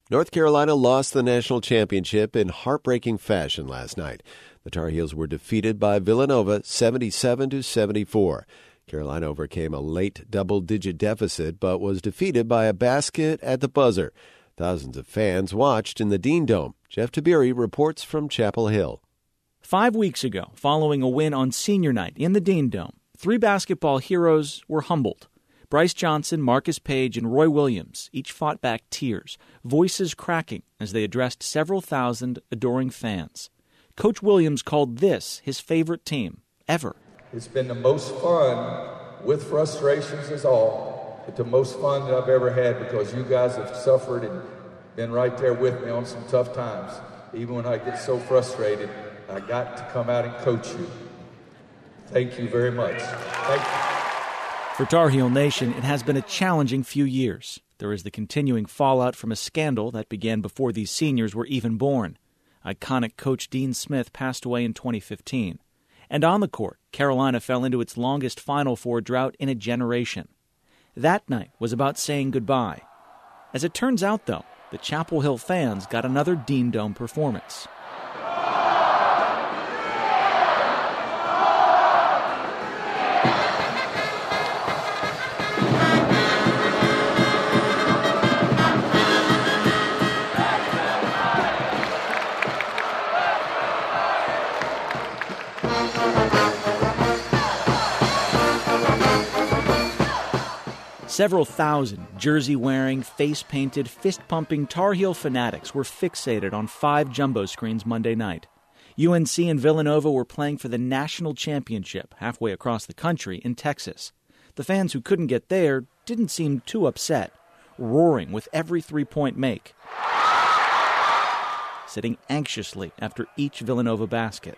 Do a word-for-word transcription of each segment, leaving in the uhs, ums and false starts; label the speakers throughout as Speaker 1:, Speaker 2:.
Speaker 1: North Carolina lost the national championship in heartbreaking fashion last night. The Tar Heels were defeated by Villanova seventy-seven to seventy-four. Carolina overcame a late double-digit deficit but was defeated by a basket at the buzzer. Thousands of fans watched in the Dean Dome. Jeff Tiberi reports from Chapel Hill.
Speaker 2: Five weeks ago, following a win on senior night in the Dean Dome, three basketball heroes were humbled. Bryce Johnson, Marcus Page, and Roy Williams each fought back tears, voices cracking as they addressed several thousand adoring fans. Coach Williams called this his favorite team ever.
Speaker 3: It's been the most fun, with frustrations as all, but the most fun that I've ever had because you guys have suffered and been right there with me on some tough times. Even when I get so frustrated, I got to come out and coach you. Thank you very much. Thank you.
Speaker 2: For Tar Heel Nation, it has been a challenging few years. There is the continuing fallout from a scandal that began before these seniors were even born. Iconic coach Dean Smith passed away in twenty fifteen. And on the court, Carolina fell into its longest Final Four drought in a generation. That night was about saying goodbye. As it turns out, though, the Chapel Hill fans got another Dean Dome performance. Several thousand jersey-wearing, face-painted, fist-pumping Tar Heel fanatics were fixated on five jumbo screens Monday night. U N C and Villanova were playing for the national championship halfway across the country in Texas. The fans who couldn't get there didn't seem too upset, roaring with every three-point make, sitting anxiously after each Villanova basket.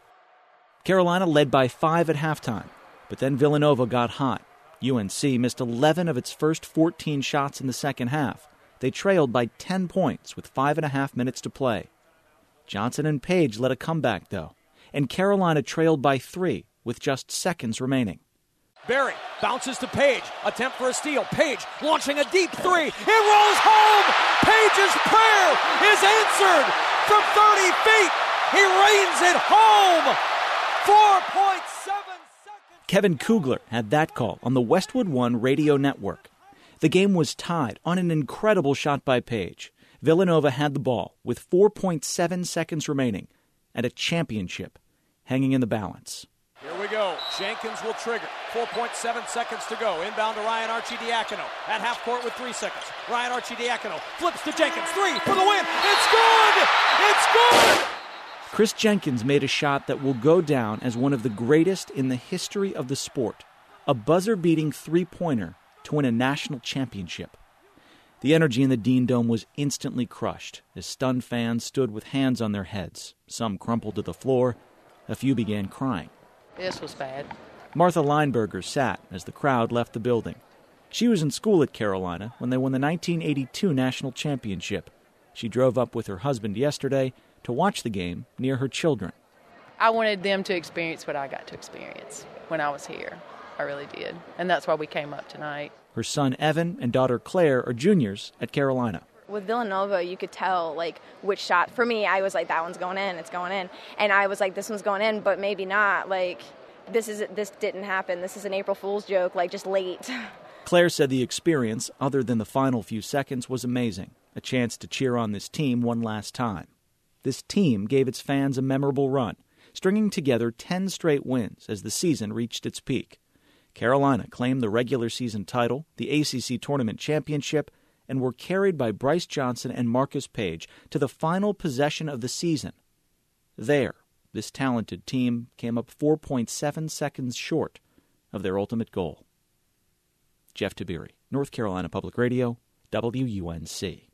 Speaker 2: Carolina led by five at halftime, but then Villanova got hot. U N C missed eleven of its first fourteen shots in the second half. They trailed by ten points with five and a half minutes to play. Johnson and Page led a comeback, though, and Carolina trailed by three with just seconds remaining.
Speaker 4: Berry bounces to Page, attempt for a steal. Page launching a deep three. It rolls home. Page's prayer is answered from thirty feet. He rains it home. four point seven.
Speaker 2: Kevin Kugler had that call on the Westwood One radio network. The game was tied on an incredible shot by Page. Villanova had the ball with four point seven seconds remaining and a championship hanging in the balance.
Speaker 4: Here we go. Jenkins will trigger. four point seven seconds to go. Inbound to Ryan Arcidiacono at half court with three seconds. Ryan Arcidiacono flips to Jenkins. Three for the win. It's good! It's good!
Speaker 2: Chris Jenkins made a shot that will go down as one of the greatest in the history of the sport, a buzzer-beating three-pointer to win a national championship. The energy in the Dean Dome was instantly crushed as stunned fans stood with hands on their heads. Some crumpled to the floor. A few began crying.
Speaker 5: This was bad.
Speaker 2: Martha Lineberger sat as the crowd left the building. She was in school at Carolina when they won the nineteen eighty-two national championship. She drove up with her husband yesterday to watch the game near her children.
Speaker 5: I wanted them to experience what I got to experience when I was here. I really did. And that's why we came up tonight.
Speaker 2: Her son Evan and daughter Claire are juniors at Carolina.
Speaker 6: With Villanova, you could tell, like, which shot. For me, I was like, that one's going in, it's going in. And I was like, this one's going in, but maybe not. Like, this is this didn't happen. This is an April Fool's joke, like, just late.
Speaker 2: Claire said the experience, other than the final few seconds, was amazing. A chance to cheer on this team one last time. This team gave its fans a memorable run, stringing together ten straight wins as the season reached its peak. Carolina claimed the regular season title, the A C C Tournament Championship, and were carried by Bryce Johnson and Marcus Page to the final possession of the season. There, this talented team came up four point seven seconds short of their ultimate goal. Jeff Tiberi, North Carolina Public Radio, W U N C.